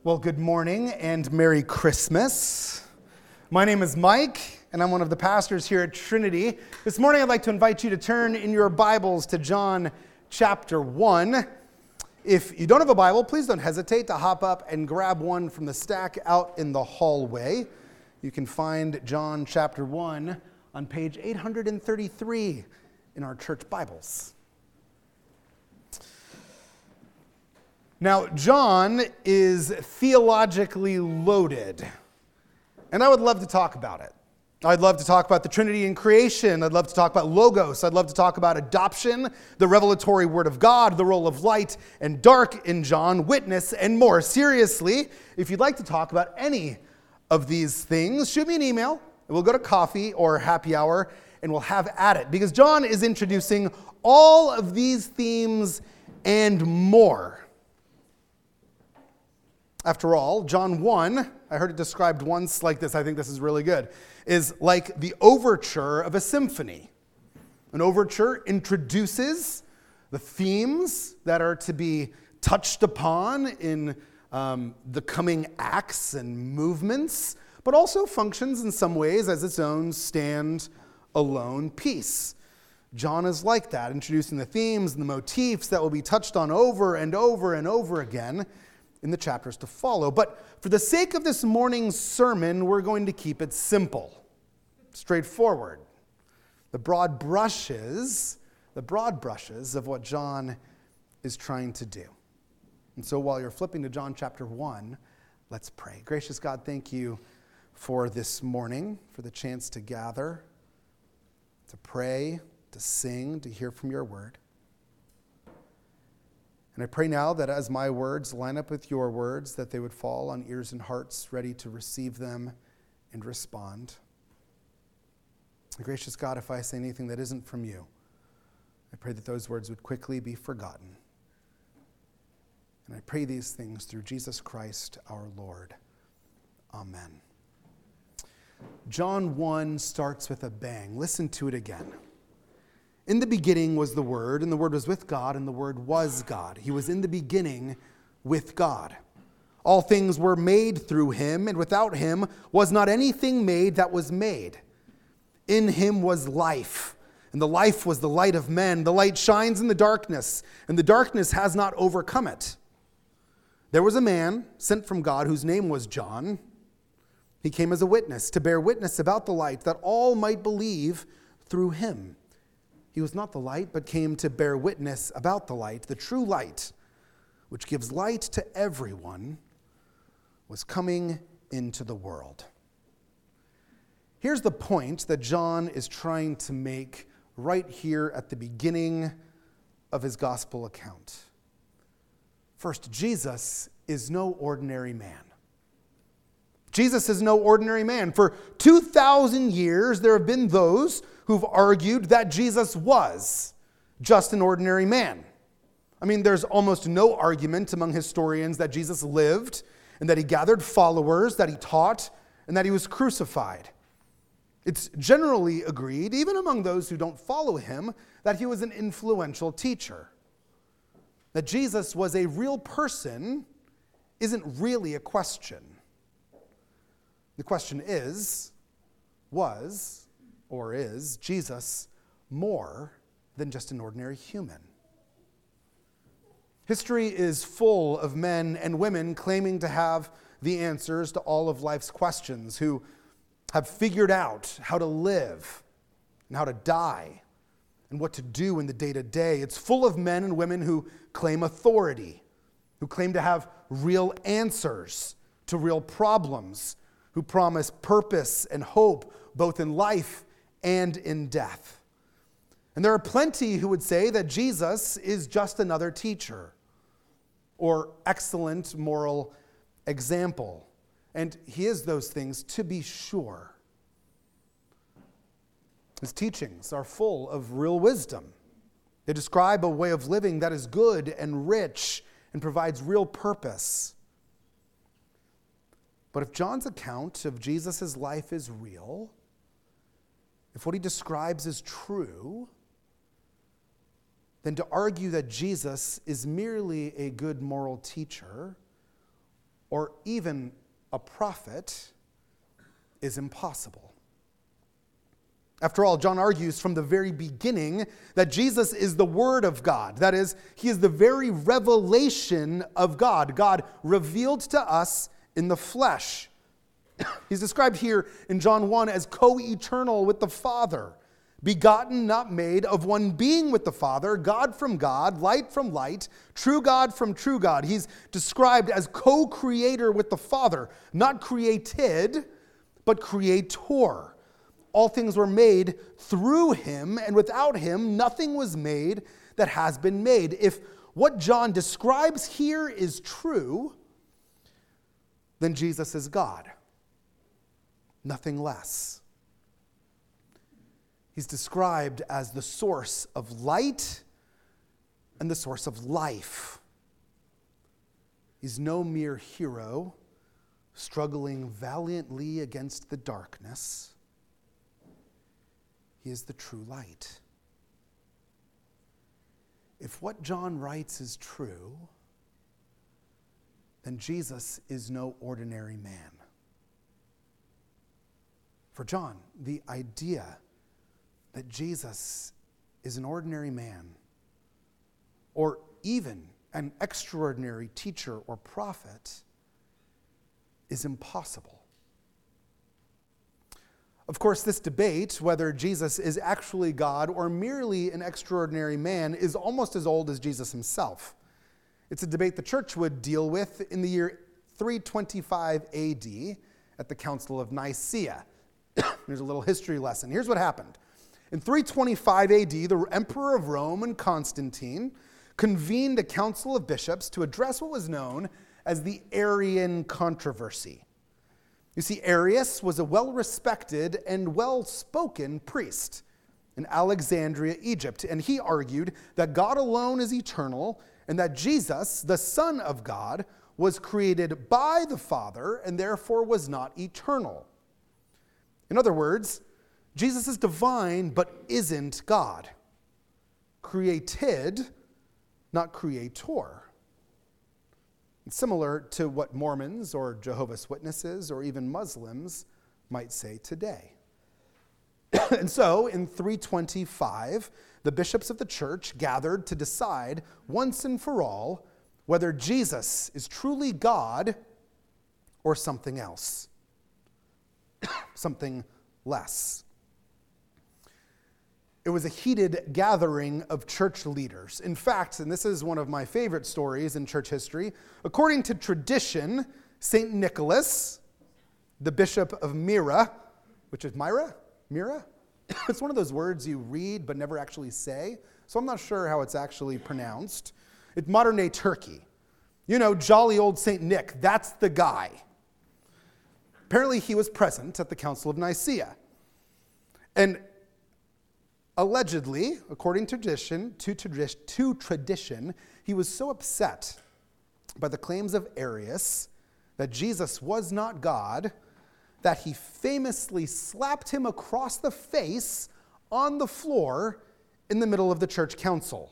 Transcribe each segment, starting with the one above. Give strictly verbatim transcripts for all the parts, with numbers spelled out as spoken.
Well, good morning and Merry Christmas. My name is Mike, and I'm one of the pastors here at Trinity. This morning, I'd like to invite you to turn in your Bibles to John chapter one. If you don't have a Bible, please don't hesitate to hop up and grab one from the stack out in the hallway. You can find John chapter one on page eight hundred thirty-three in our church Bibles. Now, John is theologically loaded, and I would love to talk about it. I'd love to talk about the Trinity in creation. I'd love to talk about Logos. I'd love to talk about adoption, the revelatory word of God, the role of light and dark in John, witness, and more. Seriously, if you'd like to talk about any of these things, shoot me an email, and we'll go to coffee or happy hour, and we'll have at it. Because John is introducing all of these themes and more. After all, John one, I heard it described once like this, I think this is really good, is like the overture of a symphony. An overture introduces the themes that are to be touched upon in um, the coming acts and movements, but also functions in some ways as its own stand-alone piece. John is like that, introducing the themes and the motifs that will be touched on over and over and over again in the chapters to follow. But for the sake of this morning's sermon, we're going to keep it simple, straightforward. The broad brushes, the broad brushes of what John is trying to do. And so while you're flipping to John chapter one, let's pray. Gracious God, thank you for this morning, for the chance to gather, to pray, to sing, to hear from your word. And I pray now that as my words line up with your words, that they would fall on ears and hearts ready to receive them and respond. Gracious God, if I say anything that isn't from you, I pray that those words would quickly be forgotten. And I pray these things through Jesus Christ our Lord. Amen. John one starts with a bang. Listen to it again. In the beginning was the Word, and the Word was with God, and the Word was God. He was in the beginning with God. All things were made through him, and without him was not anything made that was made. In him was life, and the life was the light of men. The light shines in the darkness, and the darkness has not overcome it. There was a man sent from God whose name was John. He came as a witness, to bear witness about the light, that all might believe through him. He was not the light, but came to bear witness about the light. The true light, which gives light to everyone, was coming into the world. Here's the point that John is trying to make right here at the beginning of his gospel account. First, Jesus is no ordinary man. Jesus is no ordinary man. For two thousand years, there have been those who've argued that Jesus was just an ordinary man. I mean, there's almost no argument among historians that Jesus lived and that he gathered followers, that he taught, and that he was crucified. It's generally agreed, even among those who don't follow him, that he was an influential teacher. That Jesus was a real person isn't really a question. The question is, was or is Jesus more than just an ordinary human? History is full of men and women claiming to have the answers to all of life's questions, who have figured out how to live and how to die and what to do in the day-to-day. It's full of men and women who claim authority, who claim to have real answers to real problems, who promise purpose and hope both in life and in death. And there are plenty who would say that Jesus is just another teacher or excellent moral example. And he is those things, to be sure. His teachings are full of real wisdom. They describe a way of living that is good and rich and provides real purpose. But if John's account of Jesus' life is real, if what he describes is true, then to argue that Jesus is merely a good moral teacher or even a prophet is impossible. After all, John argues from the very beginning that Jesus is the Word of God. That is, he is the very revelation of God, God revealed to us in the flesh. He's described here in John one as co-eternal with the Father, begotten, not made, of one being with the Father, God from God, light from light, true God from true God. He's described as co-creator with the Father, not created, but creator. All things were made through him, and without him, nothing was made that has been made. If what John describes here is true, then Jesus is God. Nothing less. He's described as the source of light and the source of life. He's no mere hero struggling valiantly against the darkness. He is the true light. If what John writes is true, then Jesus is no ordinary man. For John, the idea that Jesus is an ordinary man, or even an extraordinary teacher or prophet, is impossible. Of course, this debate, whether Jesus is actually God or merely an extraordinary man, is almost as old as Jesus himself. It's a debate the church would deal with in the year three twenty-five A D at the Council of Nicaea. Here's a little history lesson. Here's what happened. In three twenty-five A D, the Emperor of Rome and Constantine convened a council of bishops to address what was known as the Arian controversy. You see, Arius was a well-respected and well-spoken priest in Alexandria, Egypt, and he argued that God alone is eternal and that Jesus, the Son of God, was created by the Father and therefore was not eternal. In other words, Jesus is divine but isn't God. Created, not creator. Similar to what Mormons or Jehovah's Witnesses or even Muslims might say today. And so, in three twenty-five, the bishops of the church gathered to decide once and for all whether Jesus is truly God or something else. Something less. It was a heated gathering of church leaders. In fact, and this is one of my favorite stories in church history, according to tradition, Saint Nicholas, the bishop of Myra, which is Myra? Myra? It's one of those words you read but never actually say, so I'm not sure how it's actually pronounced. It's modern-day Turkey. You know, jolly old Saint Nick, that's the guy. Apparently he was present at the Council of Nicaea. And allegedly, according to tradition, to, tradi- to tradition, he was so upset by the claims of Arius that Jesus was not God that he famously slapped him across the face on the floor in the middle of the church council.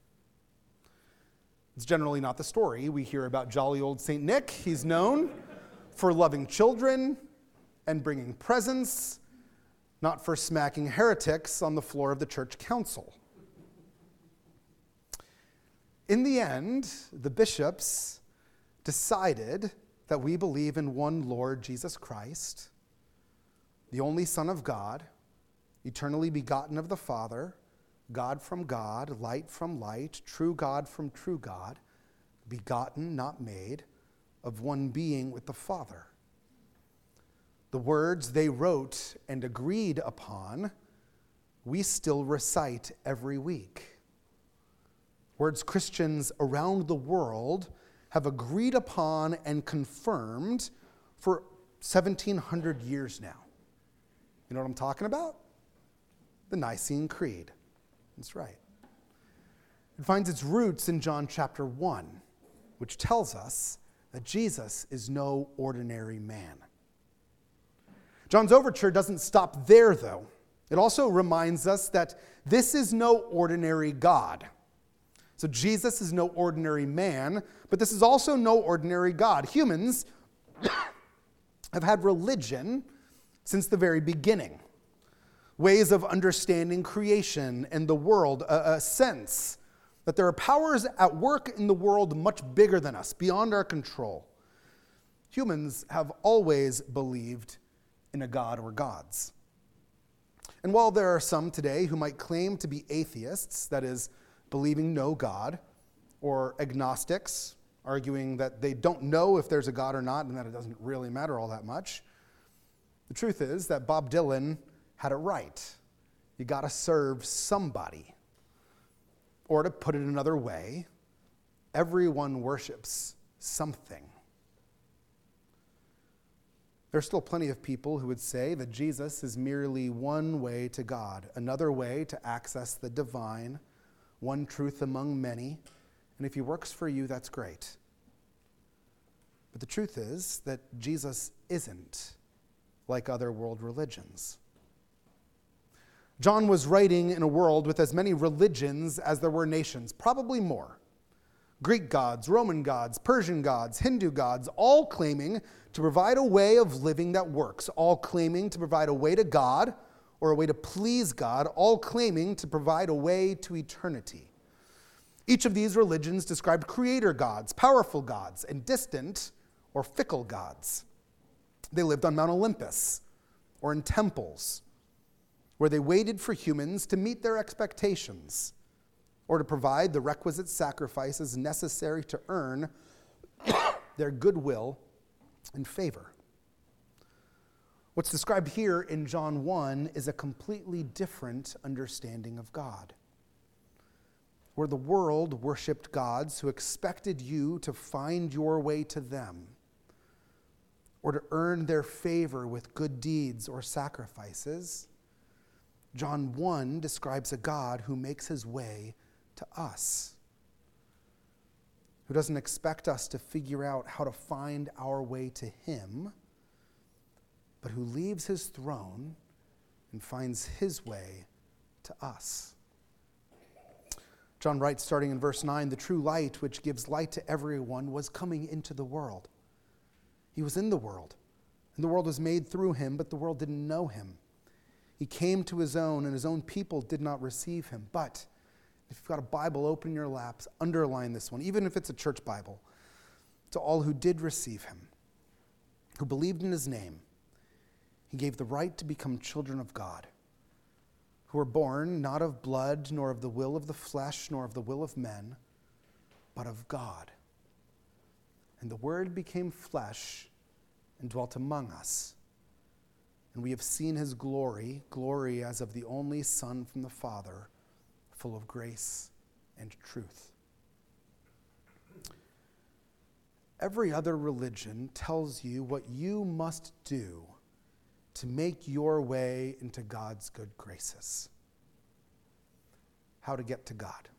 It's generally not the story we hear about jolly old Saint Nick. He's known for loving children and bringing presents, not for smacking heretics on the floor of the church council. In the end, the bishops decided that we believe in one Lord Jesus Christ, the only Son of God, eternally begotten of the Father, God from God, light from light, true God from true God, begotten, not made, of one being with the Father. The words they wrote and agreed upon, we still recite every week. Words Christians around the world have agreed upon and confirmed for seventeen hundred years now. You know what I'm talking about? The Nicene Creed. That's right. It finds its roots in John chapter one, which tells us that Jesus is no ordinary man. John's overture doesn't stop there, though. It also reminds us that this is no ordinary God. So Jesus is no ordinary man, but this is also no ordinary God. Humans have had religion since the very beginning. Ways of understanding creation and the world, a, a sense that there are powers at work in the world much bigger than us, beyond our control. Humans have always believed in a God or gods. And while there are some today who might claim to be atheists, that is, believing no God, or agnostics, arguing that they don't know if there's a God or not and that it doesn't really matter all that much, the truth is that Bob Dylan had it right. You got to serve somebody. Or to put it another way, everyone worships something. There's still plenty of people who would say that Jesus is merely one way to God, another way to access the divine, one truth among many, and if he works for you, that's great. But the truth is that Jesus isn't like other world religions. John was writing in a world with as many religions as there were nations, probably more. Greek gods, Roman gods, Persian gods, Hindu gods, all claiming to provide a way of living that works, all claiming to provide a way to God or a way to please God, all claiming to provide a way to eternity. Each of these religions described creator gods, powerful gods, and distant or fickle gods. They lived on Mount Olympus or in temples, where they waited for humans to meet their expectations or to provide the requisite sacrifices necessary to earn their goodwill and favor. What's described here in John one is a completely different understanding of God, where the world worshipped gods who expected you to find your way to them or to earn their favor with good deeds or sacrifices. John one describes a God who makes his way to us, who doesn't expect us to figure out how to find our way to him, but who leaves his throne and finds his way to us. John writes, starting in verse nine, the true light which gives light to everyone was coming into the world. He was in the world, and the world was made through him, but the world didn't know him. He came to his own, and his own people did not receive him. But if you've got a Bible, open your laps, underline this one, even if it's a church Bible. To all who did receive him, who believed in his name, he gave the right to become children of God, who were born not of blood, nor of the will of the flesh, nor of the will of men, but of God. And the Word became flesh and dwelt among us. And we have seen his glory, glory as of the only Son from the Father, full of grace and truth. Every other religion tells you what you must do to make your way into God's good graces. How to get to God.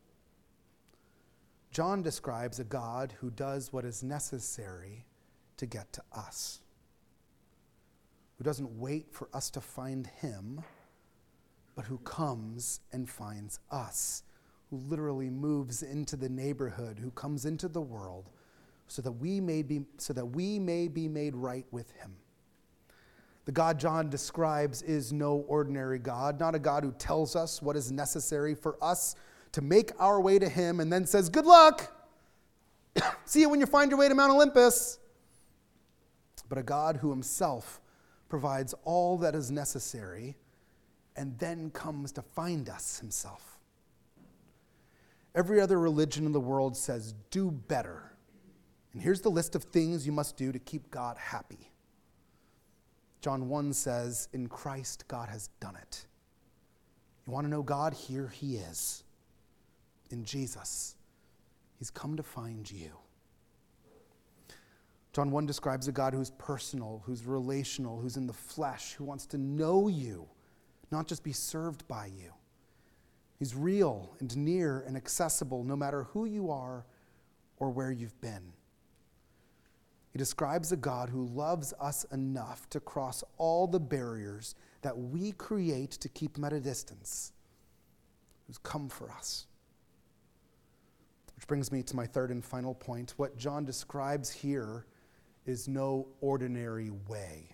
John describes a God who does what is necessary to get to us, who doesn't wait for us to find him, but who comes and finds us, who literally moves into the neighborhood, who comes into the world so that we may be, so that we may be made right with him. The God John describes is no ordinary God, not a God who tells us what is necessary for us to make our way to him and then says, good luck, see you when you find your way to Mount Olympus. But a God who himself provides all that is necessary and then comes to find us himself. Every other religion in the world says, do better. And here's the list of things you must do to keep God happy. John one says, in Christ, God has done it. You want to know God? Here he is. In Jesus. He's come to find you. John one describes a God who's personal, who's relational, who's in the flesh, who wants to know you, not just be served by you. He's real and near and accessible no matter who you are or where you've been. He describes a God who loves us enough to cross all the barriers that we create to keep him at a distance, who's come for us. Which brings me to my third and final point. What John describes here is no ordinary way.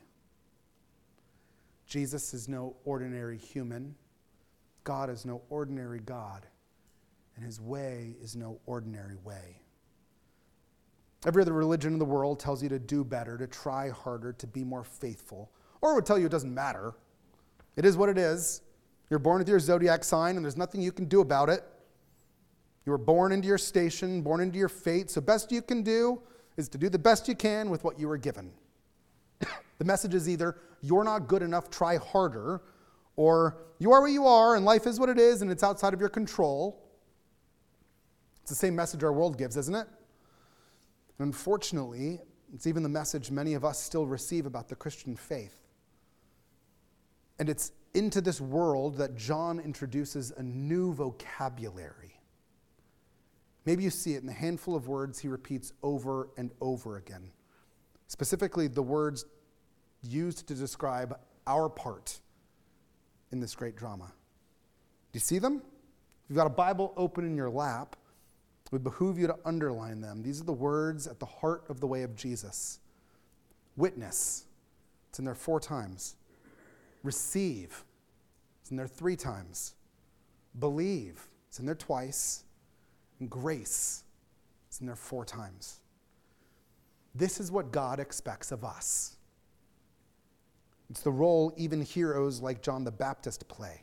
Jesus is no ordinary human. God is no ordinary God. And his way is no ordinary way. Every other religion in the world tells you to do better, to try harder, to be more faithful. Or it would tell you it doesn't matter. It is what it is. You're born with your zodiac sign, and there's nothing you can do about it. You were born into your station, born into your fate, so best you can do is to do the best you can with what you were given. The message is either you're not good enough, try harder, or you are what you are, and life is what it is, and it's outside of your control. It's the same message our world gives, isn't it? And unfortunately, it's even the message many of us still receive about the Christian faith. And it's into this world that John introduces a new vocabulary. Maybe you see it in the handful of words he repeats over and over again. Specifically, the words used to describe our part in this great drama. Do you see them? If you've got a Bible open in your lap, it would behoove you to underline them. These are the words at the heart of the way of Jesus. Witness. It's in there four times. Receive. It's in there three times. Believe. It's in there twice. And grace. It's in there four times. This is what God expects of us. It's the role even heroes like John the Baptist play.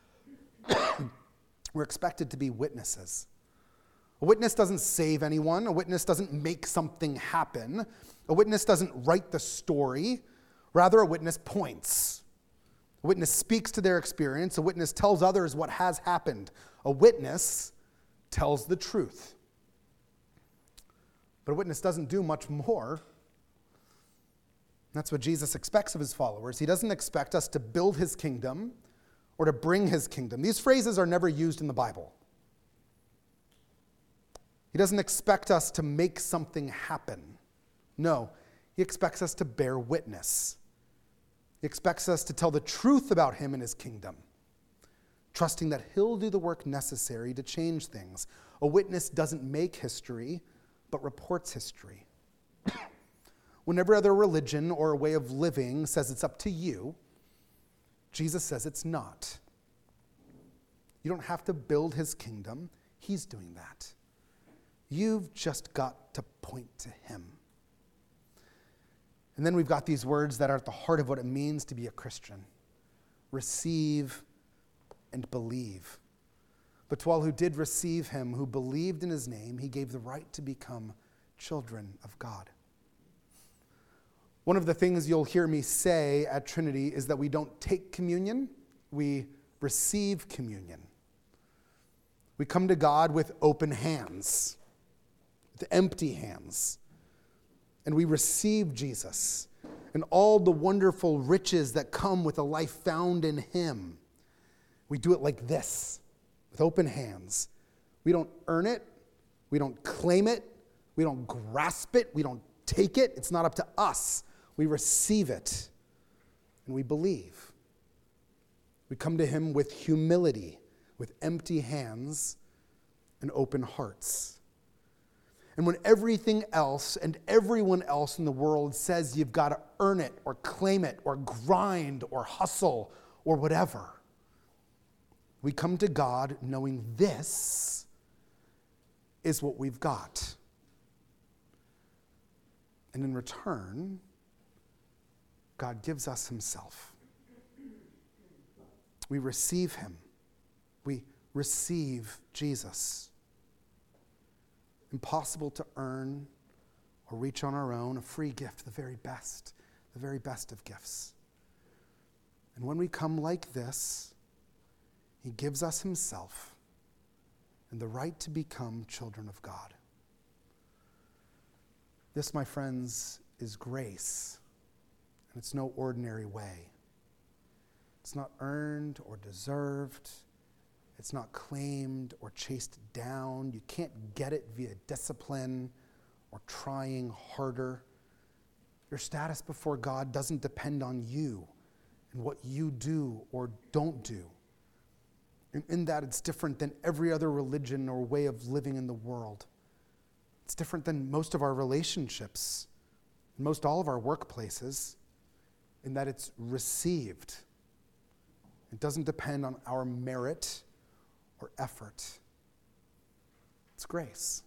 We're expected to be witnesses. A witness doesn't save anyone. A witness doesn't make something happen. A witness doesn't write the story. Rather, a witness points. A witness speaks to their experience. A witness tells others what has happened. A witness tells the truth. But a witness doesn't do much more. That's what Jesus expects of his followers. He doesn't expect us to build his kingdom or to bring his kingdom. These phrases are never used in the Bible. He doesn't expect us to make something happen. No, he expects us to bear witness. He expects us to tell the truth about him and his kingdom, trusting that he'll do the work necessary to change things. A witness doesn't make history, but reports history. Whenever other religion or a way of living says it's up to you, Jesus says it's not. You don't have to build his kingdom. He's doing that. You've just got to point to him. And then we've got these words that are at the heart of what it means to be a Christian. Receive and believe. But to all who did receive him, who believed in his name, he gave the right to become children of God. One of the things you'll hear me say at Trinity is that we don't take communion, we receive communion. We come to God with open hands, with empty hands, and we receive Jesus and all the wonderful riches that come with a life found in him. We do it like this, with open hands. We don't earn it, we don't claim it, we don't grasp it, we don't take it. It's not up to us. We receive it, and we believe. We come to him with humility, with empty hands and open hearts. And when everything else and everyone else in the world says you've got to earn it or claim it or grind or hustle or whatever, we come to God knowing this is what we've got. And in return, God gives us himself. We receive him. We receive Jesus. Impossible to earn or reach on our own, a free gift, the very best, the very best of gifts. And when we come like this, he gives us himself and the right to become children of God. This, my friends, is grace. And it's no ordinary way. It's not earned or deserved. It's not claimed or chased down. You can't get it via discipline or trying harder. Your status before God doesn't depend on you and what you do or don't do. And in that, it's different than every other religion or way of living in the world. It's different than most of our relationships, most all of our workplaces, in that it's received. It doesn't depend on our merit or effort. It's grace.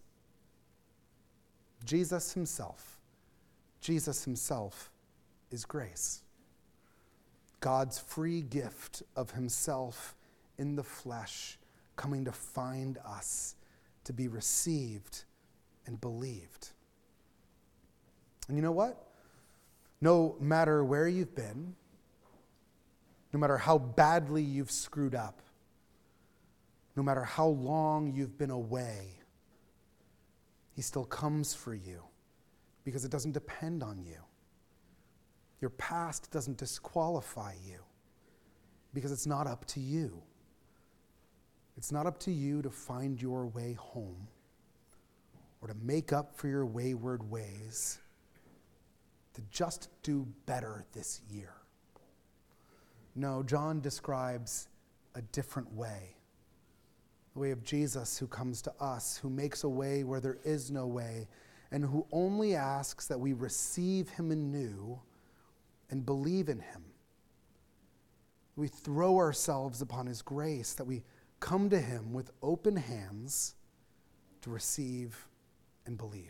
Jesus himself, Jesus himself is grace. God's free gift of himself in the flesh, coming to find us, to be received and believed. And you know what? No matter where you've been, no matter how badly you've screwed up, no matter how long you've been away, he still comes for you because it doesn't depend on you. Your past doesn't disqualify you because it's not up to you. It's not up to you to find your way home or to make up for your wayward ways, to just do better this year. No, John describes a different way. The way of Jesus who comes to us, who makes a way where there is no way, and who only asks that we receive him anew and believe in him. We throw ourselves upon his grace, that we come to him with open hands to receive and believe.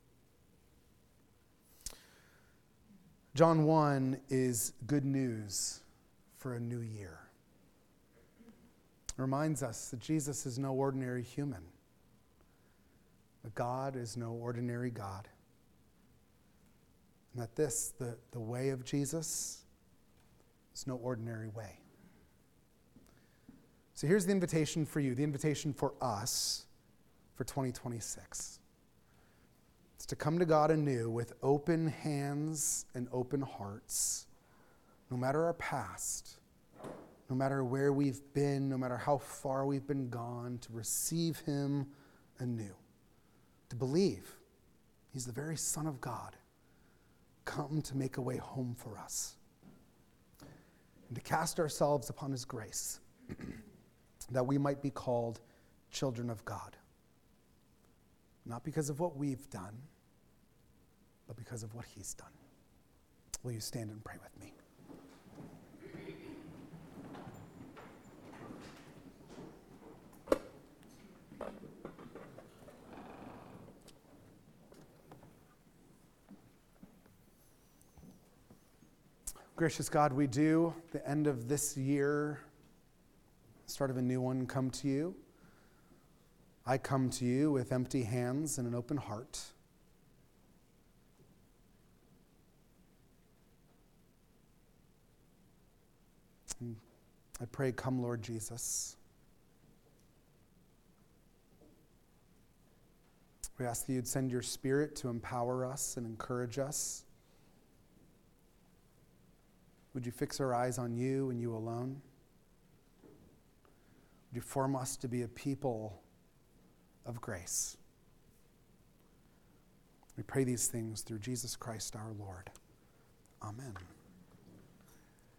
John one is good news for a new year. It reminds us that Jesus is no ordinary human. That God is no ordinary God. And that this, the, the way of Jesus, is no ordinary way. So here's the invitation for you, the invitation for us for twenty twenty-six. It's to come to God anew with open hands and open hearts, no matter our past, no matter where we've been, no matter how far we've been gone, to receive him anew, to believe he's the very Son of God, come to make a way home for us, and to cast ourselves upon his grace, that we might be called children of God. Not because of what we've done, but because of what he's done. Will you stand and pray with me? Gracious God, we do, the end of this year, start of a new one, come to you. I come to you with empty hands and an open heart. And I pray, come, Lord Jesus. We ask that you'd send your Spirit to empower us and encourage us. Would you fix our eyes on you and you alone? Would you form us to be a people of grace? We pray these things through Jesus Christ our Lord. Amen.